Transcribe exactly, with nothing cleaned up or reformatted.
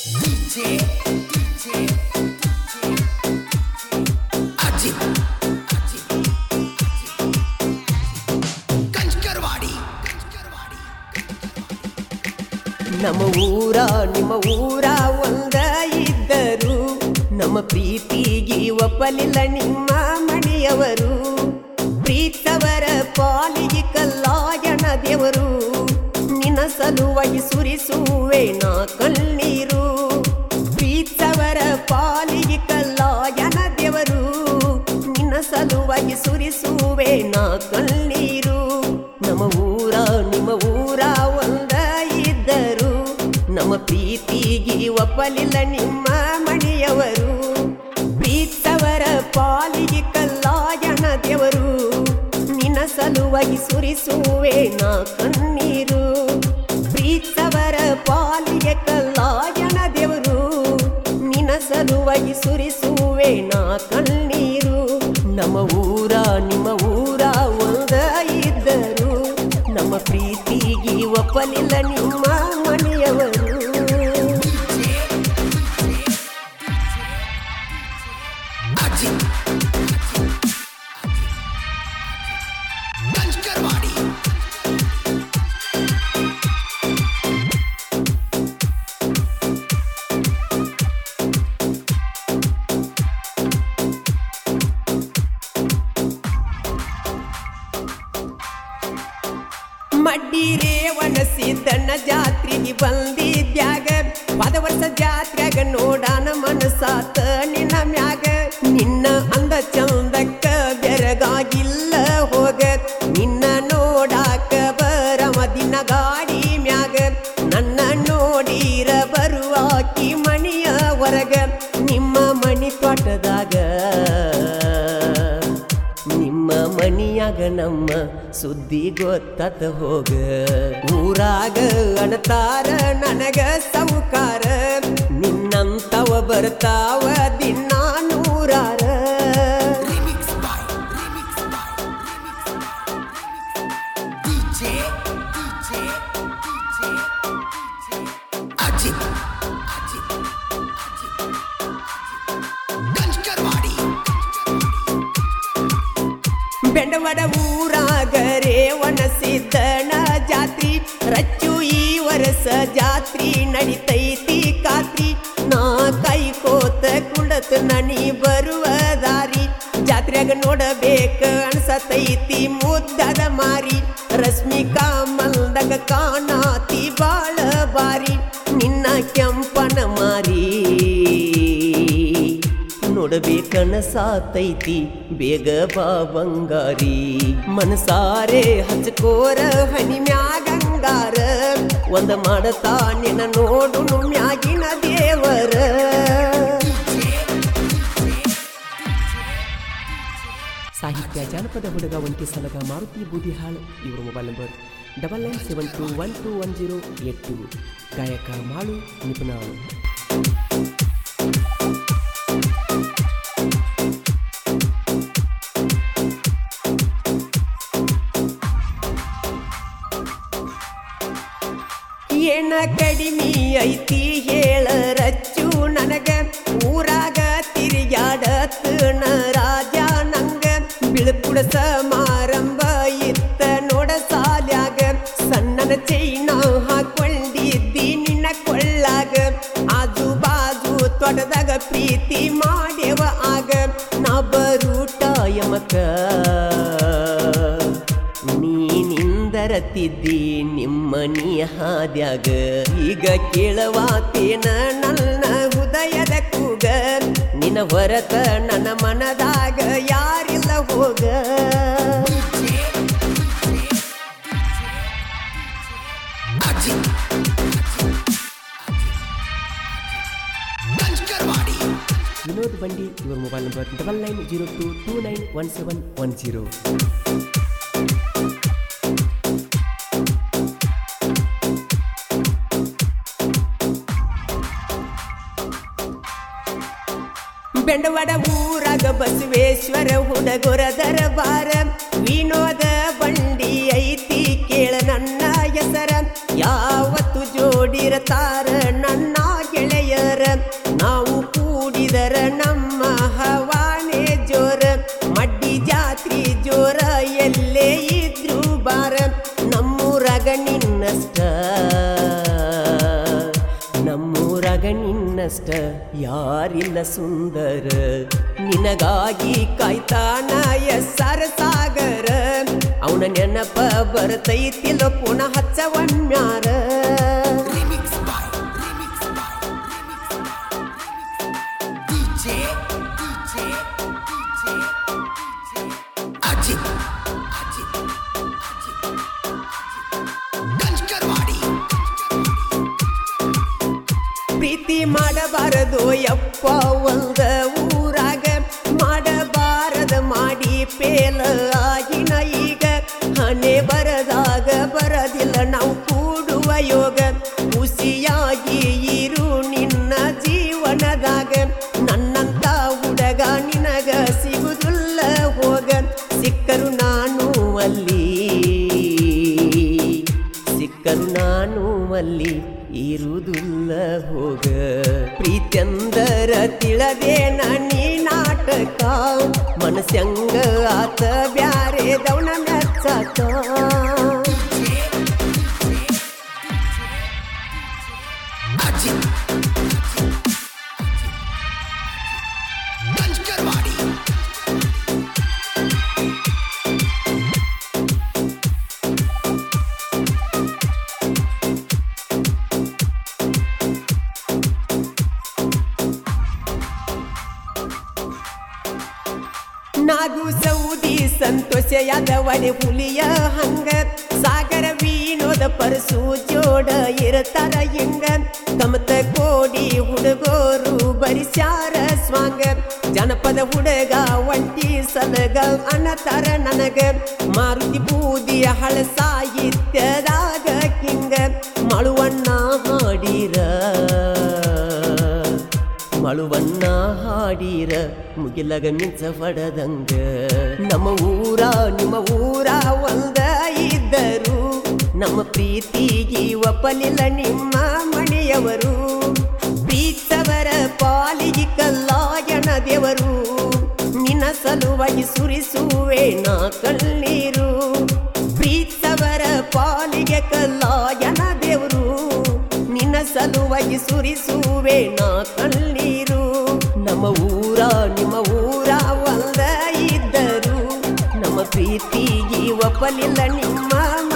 ನಮ್ಮ ಊರ ನಿಮ್ಮ ಊರ ಒಂದ ಇದ್ದರು ನಮ್ಮ ಪ್ರೀತಿಗೆ ಒಪ್ಪಲಿಲ್ಲ ನಿಮ್ಮ ಮನೆಯವರು ಪ್ರೀತವರ ಪಾಲಿಗೆ ಕಲ್ಲಾಯಣ ದೇವರು ನಿನ್ನ ಸಲುವಾಗಿ ಸುರಿಸುವೆ ನಾ ಕಣ್ಣೀರು ಪ್ರೀತವರ ಪಾಲಿಗೆ ಕಲ್ಲಾಯಣ ದೇವರು ನಿನ್ನ ಸಲುವಾಗಿ ಸುರಿಸುವೆ ನಾ ಕಣ್ಣೀರು ನಮ್ಮ ಊರ ನಿಮ್ಮ ಊರ ಒಂದ ಇದ್ದರು ನಮ್ಮ ಪ್ರೀತಿಗೆ ಒಪ್ಪಲಿಲ್ಲ ನಿಮ್ಮ ಮನೆಯವರು ಪ್ರೀತವರ ಪಾಲಿಗೆ ಕಲ್ಲಾಯಣ ದೇವರು ನಿನ್ನ ಸಲುವಾಗಿ ಸುರಿಸುವೆ ನಾ ಕಣ್ಣೀರು ಪ್ರೀತವರ ಪಾಲಿಗೆ ಕಲ್ಲಾಯಣ ದೇವರು ನಿನ್ನ ಸಲುವಾಗಿ ಸುರಿಸುವೆ ನಾ ಕಣ್ಣೀರು ನಮ್ಮ ಊರ ನಿಮ್ಮ ಊರ ಒಂದ ಇದ್ದರು ನಮ್ಮ ಪ್ರೀತಿಗೆ ಒಪ್ಪಲಿಲ್ಲ ನಿಮ್ಮ ಮನೆಯವರು ಮಡ್ಡಿ ರೇವಣ ಸಿದ್ದಣ್ಣ ಜಾತ್ರೆಗೆ ಬಂದಿದ್ಯಾಗ ಪದ ವರ್ಷ ಜಾತ್ರೆಗ ನೋಡಾನ ಮನಸಾತ ನಿನ್ನ ಮ್ಯಾಗ ನಿನ್ನ ಅಂದ ಚಂದಕ್ಕ ಬೆರಗಾಗಿಲ್ಲ ಹೋಗ ನಿನ್ನ ನೋಡಾಕ ಬರಮ ದಿನ ಗಾಡಿ ಮ್ಯಾಗ ನನ್ನ ನೋಡಿರ ಬರುವಾಕಿ ಮಣಿಯ ಹೊರಗ ನಿಮ್ಮ ಮಣಿ ತೋಟದಾಗ ನಿಮ್ಮ ಮನಿಯಾಗ ನಮ್ಮ ಸುದ್ದಿ ಗೊತ್ತಾತ ಹೋಗ ಊರಾಗ ಅಣತಾರ ನನಗ ಸೌಕಾರ ನಿನ್ನಂತವ ಬರ್ತಾವ ದಿನ ನೂರಾರ ಬೆಂಡವಡ ಊರಾಗ ರೇವಣ ಸಿದ್ದಣ್ಣ ಜಾತ್ರಿ ರಚ್ಚು ಈ ವರ್ಷ ಜಾತ್ರಿ ನಡಿತೈತಿ ಕಾತ್ರಿ ನಾ ಕೈ ಕೋತ ಕುಂಡತ ನನಿ ಬರುವ ದಾರಿ ಜಾತ್ರೆಗ ನೋಡಬೇಕ ಅನ್ಸತೈತಿ ಮುದ್ದದ ಮಾರಿ ರಶ್ಮಿಕಾ ಮಲ್ದಾಗ ಕಾಣಾತಿ ಬಾಳ ಬಾರಿ ನಿನ್ನ ಕೆಂಪನ ಮಾರಿ ನೋಡಬೇಕನ ಸಾತೈತಿ ಬೇಗ ಬಾ ಬಂಗಾರಿ ಮನಸಾರೆ ಹಚ್ಕೋರ ಹನಿ ಮ್ಯಾಗಂಗಾರ ಒಂದ ಮಾಡತಾ ನಿನ್ನ ನೋಡು ಮ್ಯಾಗಿನ ದೇವರ ಸಾಹಿತ್ಯ ಜಾನಪದ ಹುಡುಗ ಒಂಟಿ ಸಲಗ ಮಾರುತಿ ಬೂದಿಹಾಳ್ ಇವರ mobile number double nine seven two one two one zero eight two ಗಾಯಕ ಮಾಳು ನಿಪುಣ ಏನ ಕಡಿಮೆ ಐತಿ ಹೇಳ ರಚ್ಚು ನನಗ ಊರಾಗ ತಿರುಗಾಡತನ ರಾಜ ನಂಗ ಬಿಳ್ಪುಡ ಸಮಾರಂಭ ಇತ್ತ ನೋಡ ಸಾಲ್ಯಾಗ ಸಣ್ಣನ ಚೈನ ಹಾಕೊಂಡಿದ್ದಿ ನಿನ್ನ ಕೊಳ್ಳಾಗ ಆಜು ಬಾಜು ತೊಡದಾಗ ಪ್ರೀತಿ ಮಾಡ್ಯವ ಆಗ ನಾ ಬರೂಟ ಯಮಕ ನೀನಿಂದರತಿದ್ದಿ ನಿಮ್ಮನಿ ಹಾದ್ಯಾಗ ಈಗ ಕೇಳವಾತೇನ ನನ್ನ ಹೃದಯದ ಕೂಗ ನಿನ್ನ ಹೊರತ ನನ್ನ ಮನದಾಗ ಯಾರಿಲ್ಲ ಹೋಗ ವಿನೋದ್ ಬಂಡಿ ಇವರ mobile number double nine zero two two nine one seven one zero Bendavada ಊರಾಗ ಬಸವೇಶ್ವರ ಹುಡುಗರ ದರಬಾರ ವಿನೋದ ಬಂಡಿ ಐತಿ ಕೇಳ ನನ್ನ ಹೆಸರ ಯಾವತ್ತು ಜೋಡಿರತಾರ ನನ್ನ ಗೆಳೆಯರ ನಿನ್ನಷ್ಟ ಯಾರಿಲ್ಲ ಸುಂದರ ನಿನಗಾಗಿ ಕಾಯ್ತಾನ ಎಸ್ಸರ ಸಾಗರ ಅವನ ನೆನಪ ಬರ್ತೈತಿಲ್ಲ ಪುನಃ ಹಚ್ಚವನ್ಯಾರ ಪ್ರೀತಿ ಮಾಡಬಾರದು ಯಪ್ಪ ಒಂದ ಊರಾಗ ಮಾಡಬಾರದ ಮಾಡಿ ಪೇಲ ಆಗಿನ ಈಗ ಹಣೆ ಬರದಾಗ ಬರದಿಲ್ಲ ನಾವು ಕೂಡುವ ಯೋಗ ಖುಷಿಯಾಗಿ ಇರು ನಿನ್ನ ಜೀವನದಾಗ ನನ್ನಂತ ಹುಡುಗ ನಿನಗ ಸಿಗುದಿಲ್ಲ ಹೋಗ ಸಿಕ್ಕರು ನಾನು ಅಲ್ಲಿ ಸಿಕ್ಕರು ನಾನು ಅಲ್ಲಿ ಇರುವುದಿಲ್ಲ ಹೋಗ ಪ್ರೀತ್ಯಂದರ ತಿಳದೆ ನೀ ನಾಟಕ ಮನಸ್ಸಂಗ ಆತ ಬ್ಯಾರೆ ದವನ ಮೆಚ್ಚಕ ನಾಗು ಸೌದಿ ಸಂತೋಷ ಯಾದವನೆ ಹುಲಿಯ ಹಂಗ ಸಾಗರ ವಿನೋದ ಪರಸು ಜೋಡ ಇರತಾರ ಹಿಂಗ ಕಮತ ಕೋಡಿ ಹುಡುಗೋರು ಬರಿಸ್ಯಾರ ಸ್ವಾಂಗ ಜನಪದ ಹುಡುಗ ಒಂಟಿ ಸಲಗ ಅನ್ನತಾರ ನನಗ ಮಾರುತಿ ಬೂದಿ ಹಳ ಸಾಹಿತ್ಯದಾಗ ಕಿಂಗ ಮಳುವಣ್ಣ ಹಾಡಿರ ಮಳುವನ್ನ ಹಾಡಿರ ಮುಗಿಲಗ ಮಿಂಚ ಹೊಡದಂಗ ನಮ್ಮ ಊರ ನಿಮ್ಮ ಊರ ಒಂದ ಇದ್ದರು ನಮ್ಮ ಪ್ರೀತಿಗೆ ಒಪ್ಪಲಿಲ್ಲ ನಿಮ್ಮ ಮನೆಯವರು ಪ್ರೀತವರ ಪಾಲಿಗೆ ಕಲ್ಲಾಯಣ ದೇವರು ನಿನ್ನ ಸಲುವಾಗಿ ಸುರಿಸುವೆ ನಾ ಕಣ್ಣೀರು ಪ್ರೀತವರ ಪಾಲಿಗೆ ಕಲ್ಲಾಯಣ ದೇವರು ನಿನ್ನ ಸಲುವಾಗಿ ಸುರಿಸುವೆ ನಾ ಕಣ್ಣೀರು ನಮ್ಮ ಊರ ನಿಮ್ಮ ಊರ ಒಂದ ಇದ್ದರು ನಮ್ಮ ಪ್ರೀತಿಗೆ ಒಪ್ಪಲಿಲ್ಲ ನಿಮ್ಮ